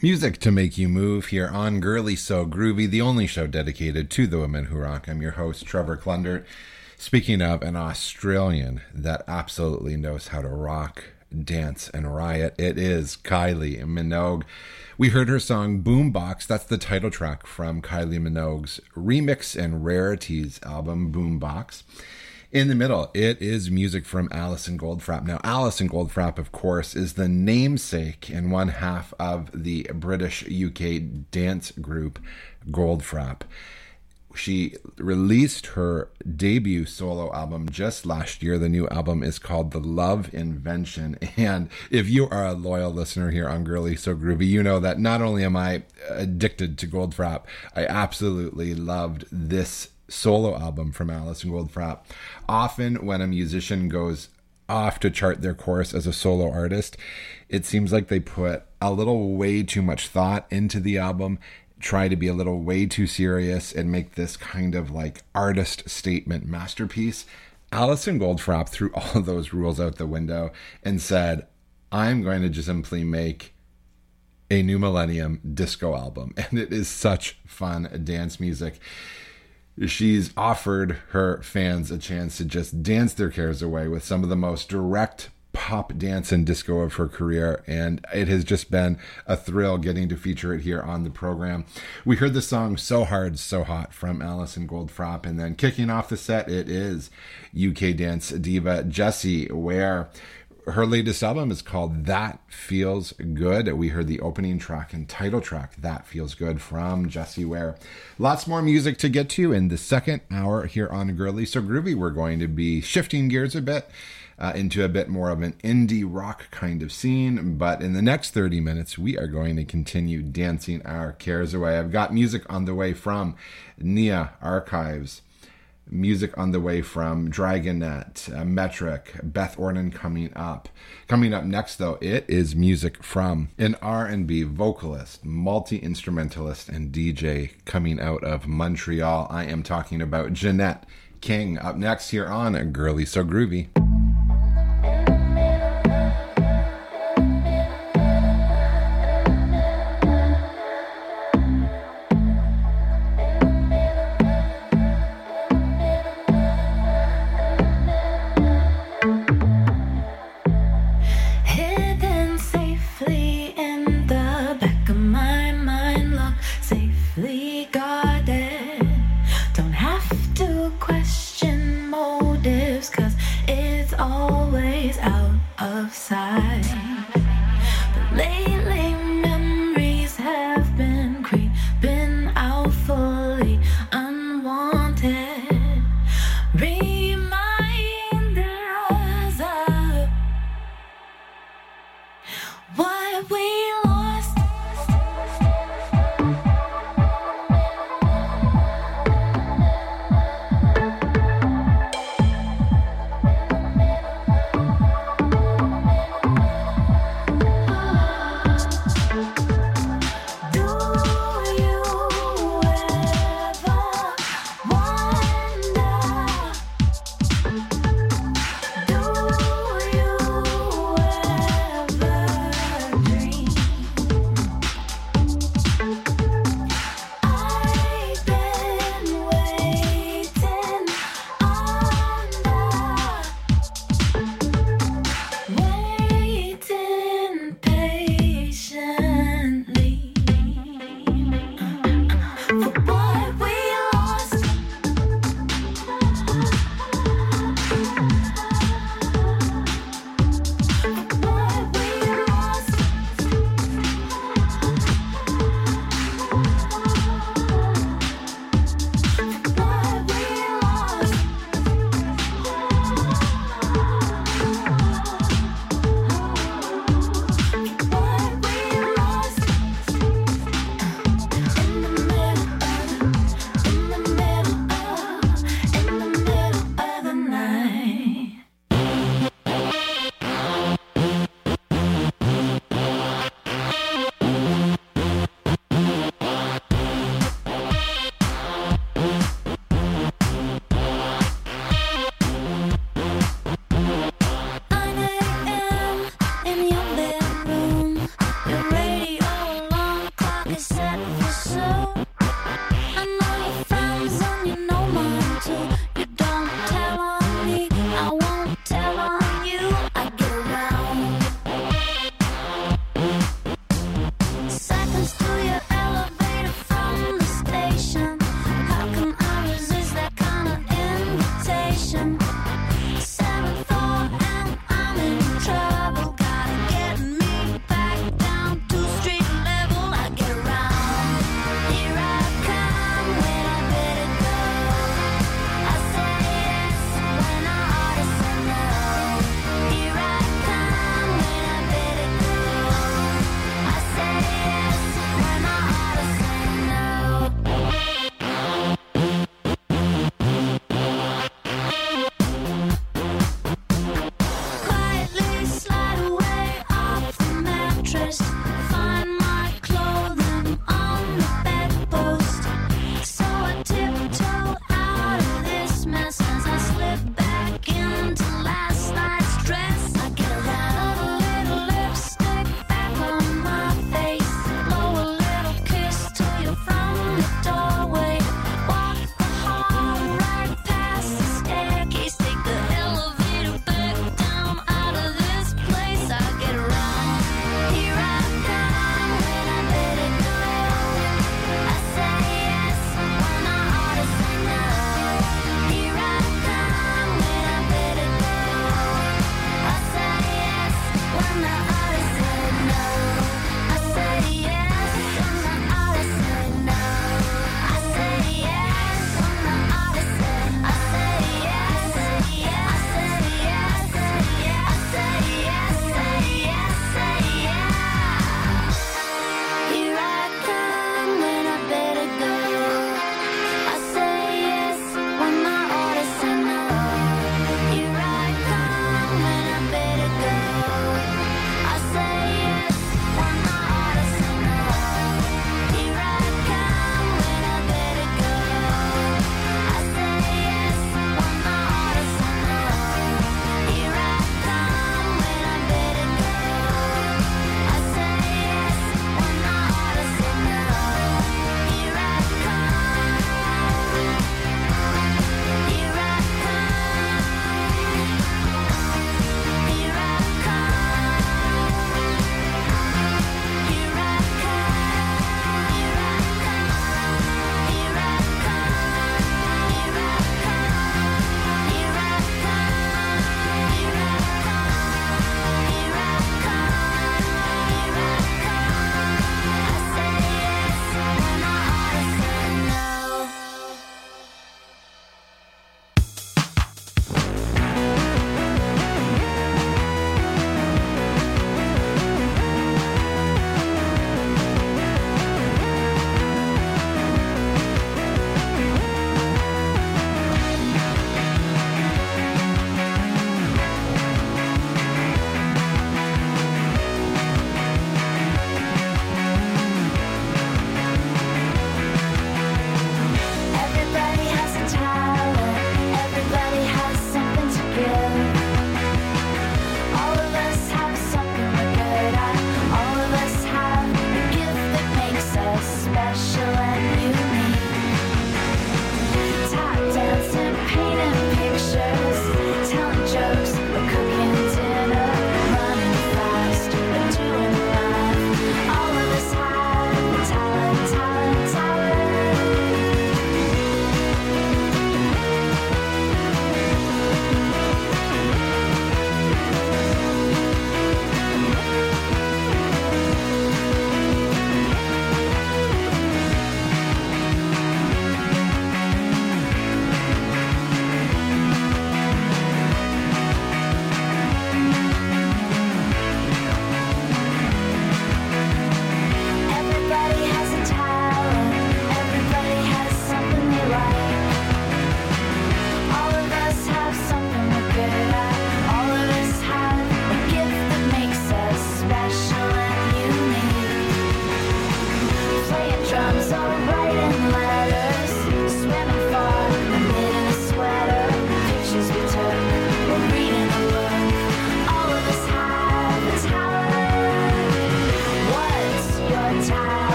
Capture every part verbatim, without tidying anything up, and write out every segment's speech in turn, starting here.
Music to make you move here on Girly So Groovy, the only show dedicated to the women who rock. I'm your host, Trevor Clunder. Speaking of an Australian that absolutely knows how to rock, dance, and riot, it is Kylie Minogue. We heard her song Boombox. That's the title track from Kylie Minogue's Remix and Rarities album, Boombox. In the middle, it is music from Alison Goldfrapp. Now, Alison Goldfrapp, of course, is the namesake and one half of the British U K dance group Goldfrapp. She released her debut solo album just last year. The new album is called The Love Invention. And if you are a loyal listener here on Girly So Groovy, you know that not only am I addicted to Goldfrapp, I absolutely loved this solo album from Alison Goldfrapp. Often when a musician goes off to chart their course as a solo artist, it seems like they put a little way too much thought into the album, try to be a little way too serious, and make this kind of like artist statement masterpiece. Alison Goldfrapp threw all of those rules out the window and said, I'm going to just simply make a new millennium disco album. And it is such fun dance music. She's offered her fans a chance to just dance their cares away with some of the most direct pop dance and disco of her career, and it has just been a thrill getting to feature it here on the program. We heard the song So Hard, So Hot from Alison Goldfrapp, and then kicking off the set, it is U K dance diva Jessie Ware. Her latest album is called That Feels Good. We heard the opening track and title track, That Feels Good, from Jessie Ware. Lots more music to get to in the second hour here on Girly So Groovy. We're going to be shifting gears a bit uh, into a bit more of an indie rock kind of scene. But in the next thirty minutes, we are going to continue dancing our cares away. I've got music on the way from Nia Archives. Music on the way from Dragonet, uh, Metric, Beth Orton coming up. Coming up next, though, it is music from an R and B vocalist, multi-instrumentalist, and D J coming out of Montreal. I am talking about Jeanette King. Up next here on Girly So Groovy. Question motives, 'cause it's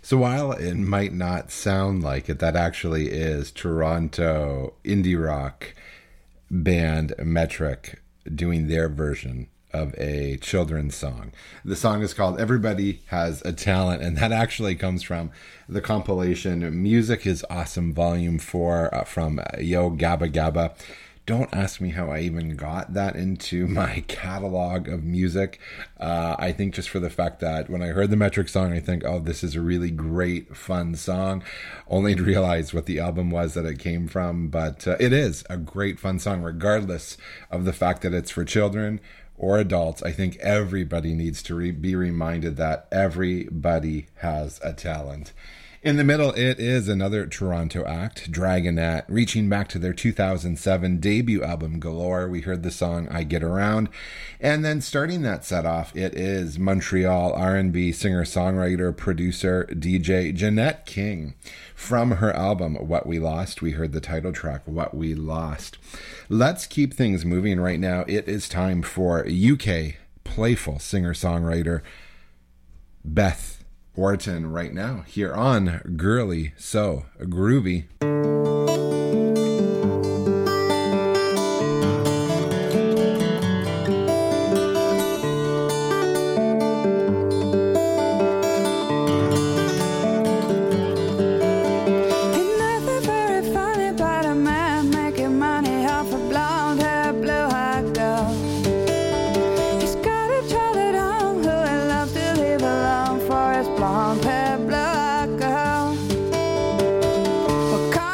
So while it might not sound like it, that actually is Toronto indie rock band Metric doing their version of a children's song. The song is called Everybody Has a Talent, and that actually comes from the compilation Music is Awesome Volume four uh, from Yo Gabba Gabba. Don't ask me how I even got that into my catalog of music. Uh, I think just for the fact that when I heard the Metric song, I think, oh, this is a really great, fun song. Only to realize what the album was that it came from. But uh, it is a great, fun song, regardless of the fact that it's for children or adults. I think everybody needs to re- be reminded that everybody has a talent. In the middle, it is another Toronto act, Dragonette, reaching back to their two thousand seven debut album, Galore. We heard the song I Get Around. And then starting that set off, it is Montreal R and B singer-songwriter, producer, D J, Jeanette King. From her album, What We Lost, we heard the title track, What We Lost. Let's keep things moving right now. It is time for U K playful singer-songwriter, Beth Orton, right now here on Girly So Groovy. Blonde hair, black girl. Well,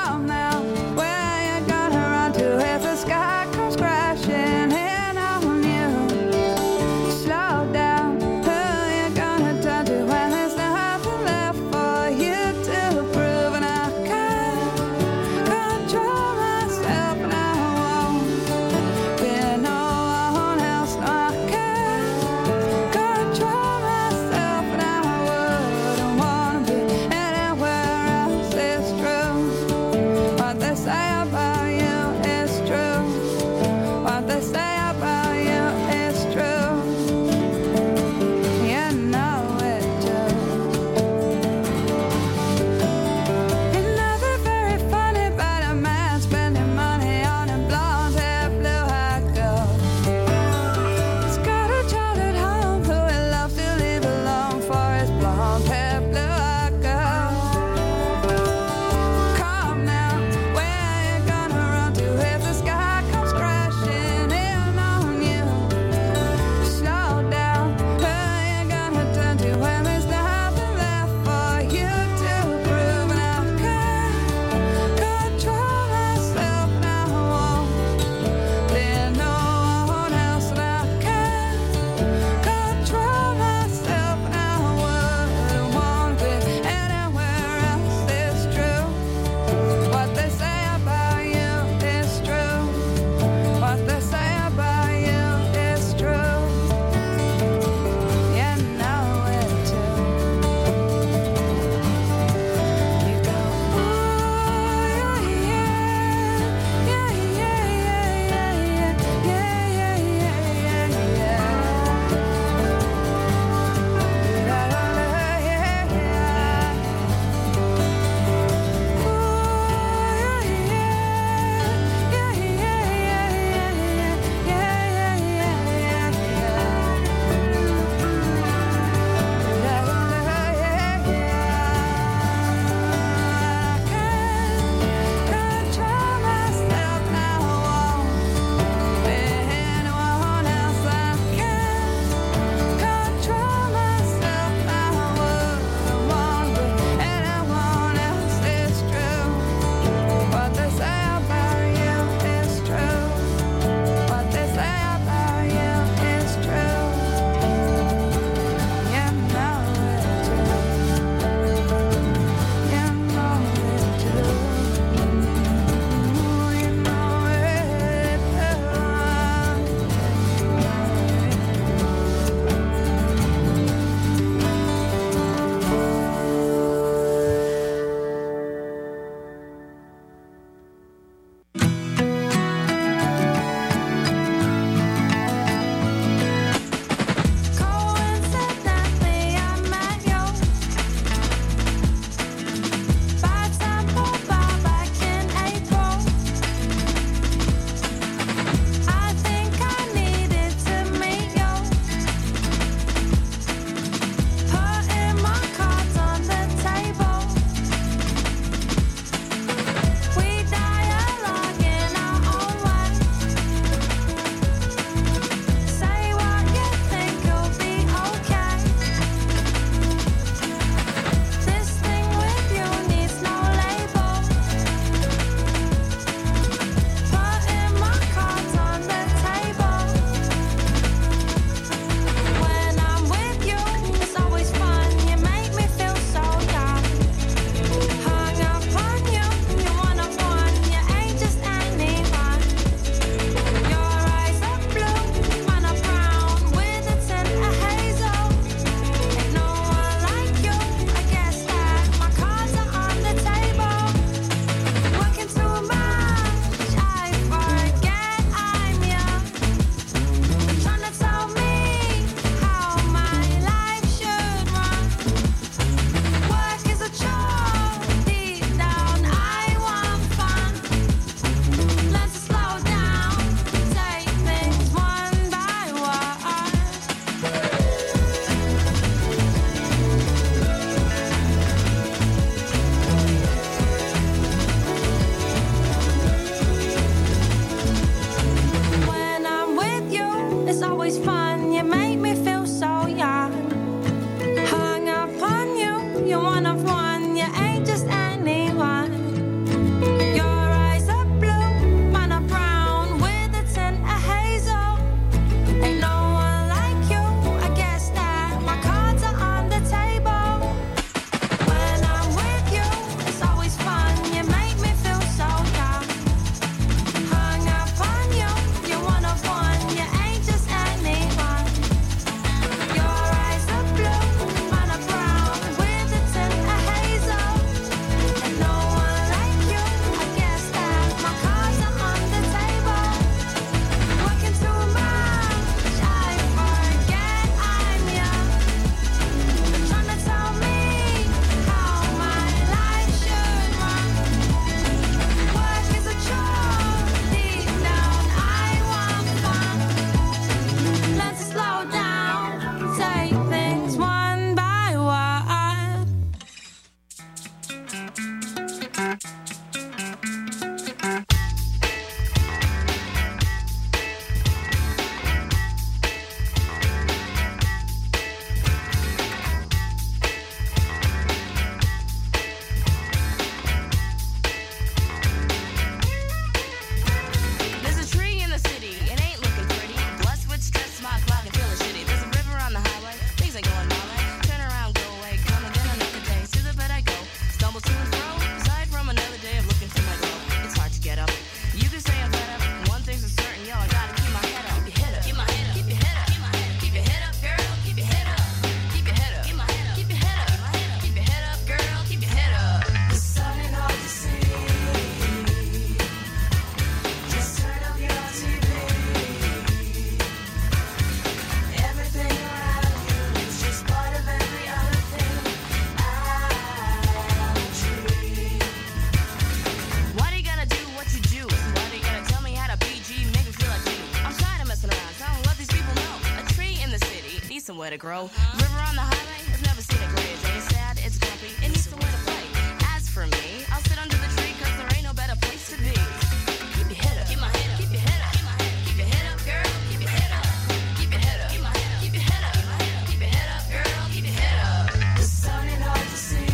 grow. River on the highway, I've never seen a gray day. Sad, it's grumpy, it needs to learn to play. As for me, I'll sit under the tree, cause there ain't no better place to be. Keep your head up, keep my head up, keep your head up, keep my head up, keep your head up, girl, keep your head up, keep your head up, keep my head up, keep your head up, keep your head up, girl, keep your head up. The sun ain't hard to see.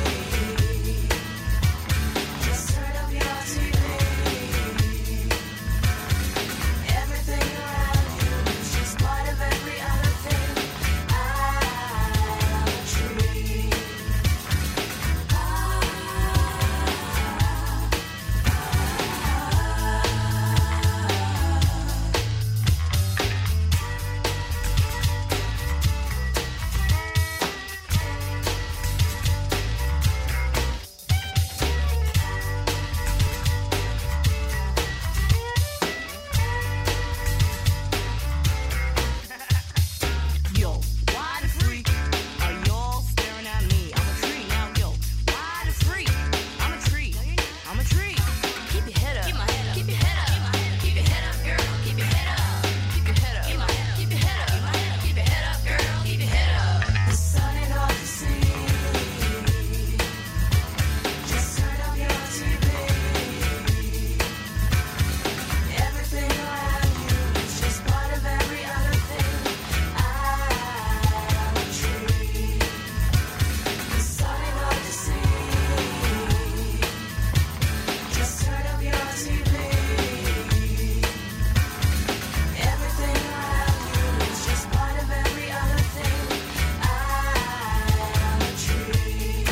Just turn up your T V. Everything around you is just part of every other thing. I'm a tree. Yo, wide and free. Are y'all staring at me? I'm a tree now, yo. Wide and free. I'm a tree. I'm a tree. Keep your head up. Keep my head up. Keep your head up. Keep your head up, girl. Keep your head up. Keep your head up. Keep my head up. Keep your head up. Keep your head up, girl. Keep your head up. The sun ain't hard to see. Just turn up your T V. Everything around you is just part of every other thing. I'm a tree. The sun ain't hard to see. Just turn up your T V. Everything around you is just part of every other thing. I'm a tree.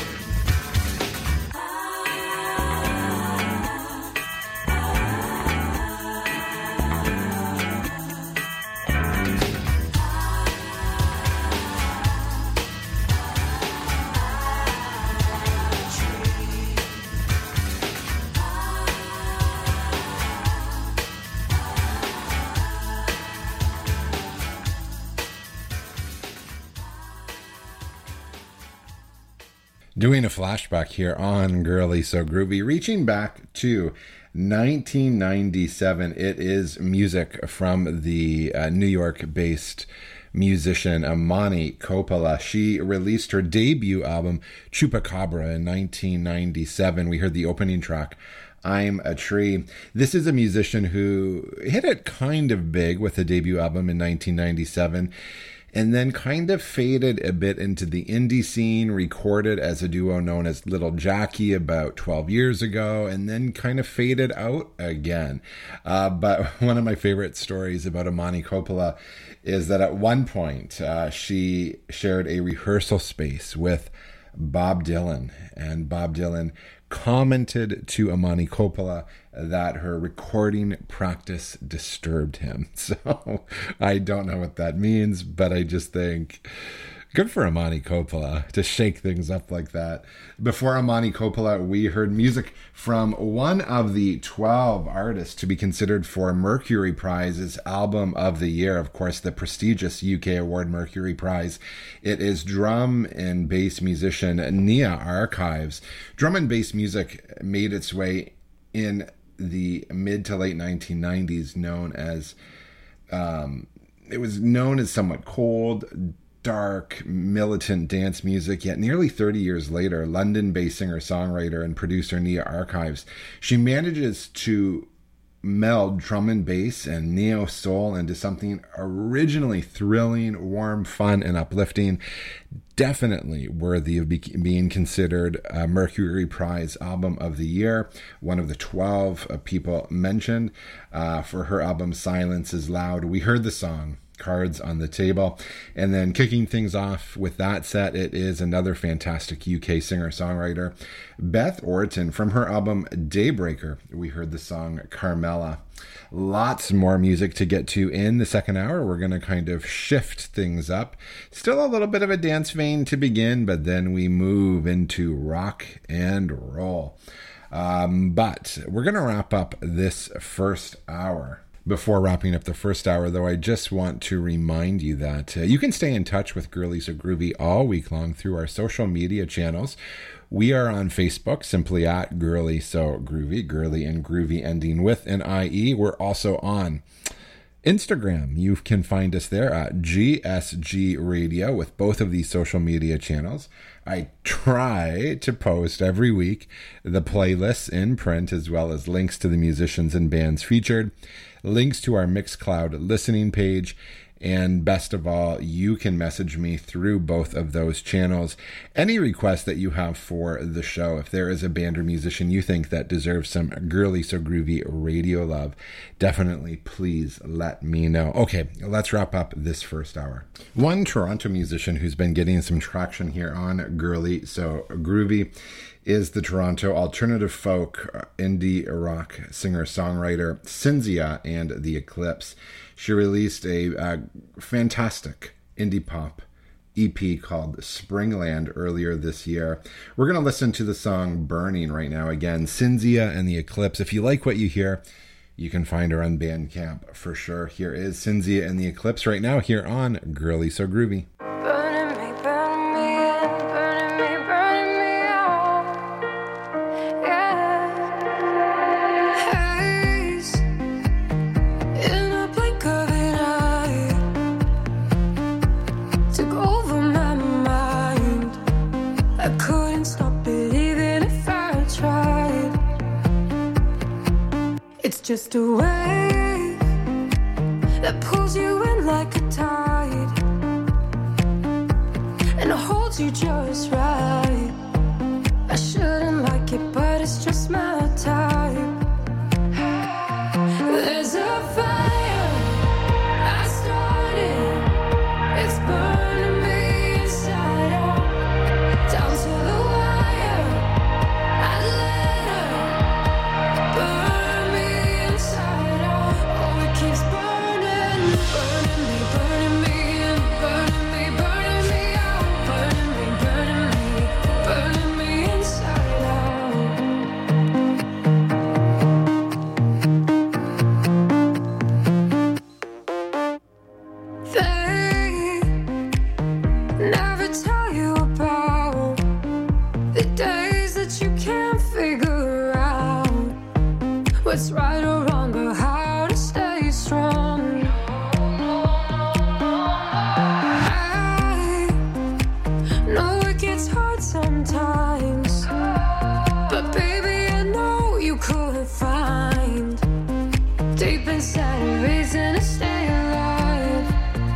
Doing a flashback here on Girly So Groovy, reaching back to nineteen ninety-seven. It is music from the uh, New York-based musician Amani Coppola. She released her debut album, Chupacabra, in nineteen ninety-seven. We heard the opening track, I'm a Tree. This is a musician who hit it kind of big with a debut album in nineteen ninety-seven. And then kind of faded a bit into the indie scene, recorded as a duo known as Little Jackie about twelve years ago, and then kind of faded out again. Uh, but one of my favorite stories about Amani Coppola is that at one point uh, she shared a rehearsal space with Bob Dylan, and Bob Dylan commented to Amani Coppola that her recording practice disturbed him. So I don't know what that means, but I just think good for Amani Coppola to shake things up like that. Before Amani Coppola, we heard music from one of the twelve artists to be considered for Mercury Prize's Album of the Year. Of course, the prestigious U K award Mercury Prize. It is drum and bass musician Nia Archives. Drum and bass music made its way in the mid to late nineteen nineties, known as um, it was known as somewhat cold, dark, militant dance music. Yet nearly thirty years later, London-based singer-songwriter and producer Nia Archives, she manages to meld drum and bass and neo soul into something originally thrilling, warm, fun, and uplifting. Definitely worthy of be- being considered a Mercury Prize Album of the Year. One of the twelve uh, people mentioned uh, for her album Silence is Loud. We heard the song Cards on the Table. And then kicking things off with that set, it is another fantastic U K singer-songwriter, Beth Orton. From her album Daybreaker, we heard the song Carmela. Lots more music to get to in the second hour. We're going to kind of shift things up. Still a little bit of a dance vein to begin, but then we move into rock and roll. Um, but we're going to wrap up this first hour. Before wrapping up the first hour, though, I just want to remind you that uh, you can stay in touch with Girly So Groovy all week long through our social media channels. We are on Facebook, simply at Girly So Groovy, Girly and Groovy ending with an I E. We're also on Instagram, you can find us there at G S G Radio with both of these social media channels. I try to post every week the playlists in print as well as links to the musicians and bands featured, links to our Mixcloud listening page, and best of all, you can message me through both of those channels. Any requests that you have for the show, if there is a band or musician you think that deserves some Girly So Groovy radio love, definitely please let me know. Okay, let's wrap up this first hour. One Toronto musician who's been getting some traction here on Girly So Groovy is the Toronto alternative folk indie rock singer-songwriter Cinzia and the Eclipse. She released a uh, fantastic indie pop E P called Springland earlier this year. We're going to listen to the song Burning right now. Again, Cinzia and the Eclipse. If you like what you hear, you can find her on Bandcamp for sure. Here is Cinzia and the Eclipse right now here on Girly So Groovy. Burning me, burning me in, burning me, burning me out. Yeah. Haze in a blink of an eye took over my mind. I couldn't stop it even if I tried. It's just a wave that pulls you in like a tide and it holds you just right. I shouldn't like it, but it's just my type. There's a fire I started, it's burning me inside out, down to the wire. I let her burn me inside out. Oh, it keeps burning, burning me, burning me in, burning me, burning me out, burning me, burning me, burning me inside out. They never tell you about the days that you can't figure out what's right or wrong or how to stay strong. I know it gets hard sometimes, but baby, I know you couldn't find deep inside a reason to stay alive.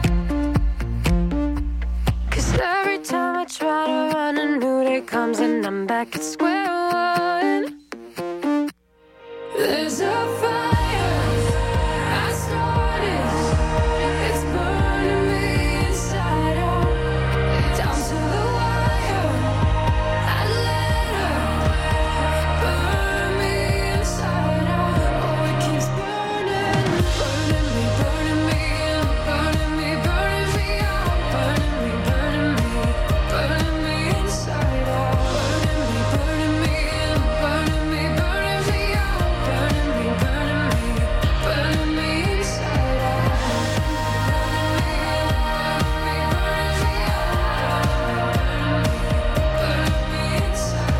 'Cause every time I try to run, a new day comes and I'm back at square one. There's a fire I started, it's burning me inside out, down to the wire. I let her burn me inside out. Oh, it keeps burning, burning me, burning me in, burning me, burning me out, burning me, burning me, burning me inside out, burning me, burning me in, burning me, burning me out, burning me, burning me, burning me inside out, burning me, burning me, burning me out, burning me inside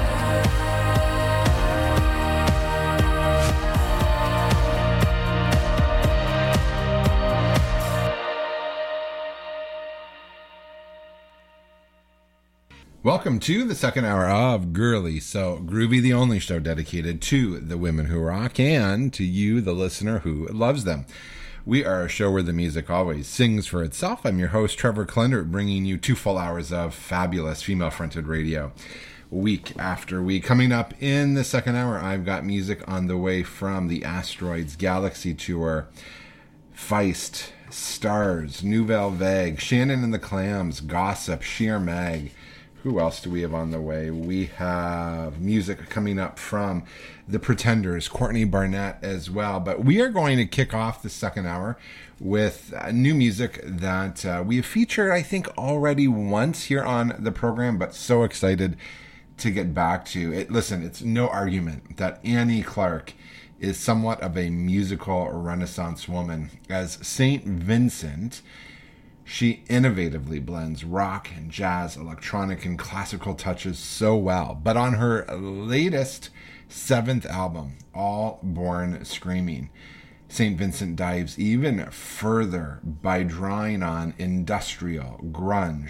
Welcome to the second hour of Girly So Groovy, the only show dedicated to the women who rock and to you, the listener who loves them. We are a show where the music always sings for itself. I'm your host, Trevor Klendert, bringing you two full hours of fabulous female-fronted radio week after week. Coming up in the second hour, I've got music on the way from the Asteroids Galaxy Tour, Feist, Stars, Nouvelle Vague, Shannon and the Clams, Gossip, Sheer Mag. Who else do we have on the way? We have music coming up from The Pretenders, Courtney Barnett as well. But we are going to kick off the second hour with uh, new music that uh, we have featured, I think, already once here on the program, but so excited to get back to it. Listen, it's no argument that Annie Clark is somewhat of a musical renaissance woman. As Saint Vincent, she innovatively blends rock and jazz, electronic and classical touches so well. But on her latest seventh album, All Born Screaming, Saint Vincent dives even further by drawing on industrial, grunge,